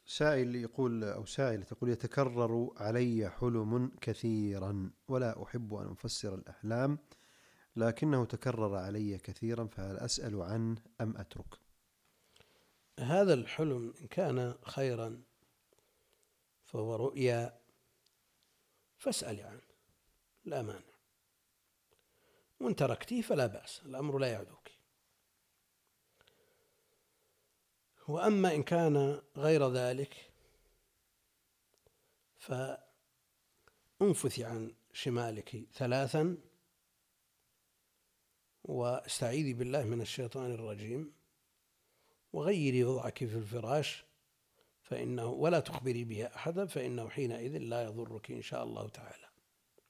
سائل يقول أو سائلة تقول: يتكرر علي حلم كثيرا ولا أحب أن أفسر الأحلام، لكنه تكرر علي كثيرا، فهل أسأل عنه أم أترك؟ هذا الحلم إن كان خيرا فهو رؤيا فاسأل عنه لا مانع، وإن تركتيه فلا بأس، الأمر لا يعدوك. وأما إن كان غير ذلك فانفثي عن شمالك 3 واستعيذي بالله من الشيطان الرجيم، وغيري وضعك في الفراش ولا تخبري به أحدا، فإنه حينئذ لا يضرك إن شاء الله تعالى.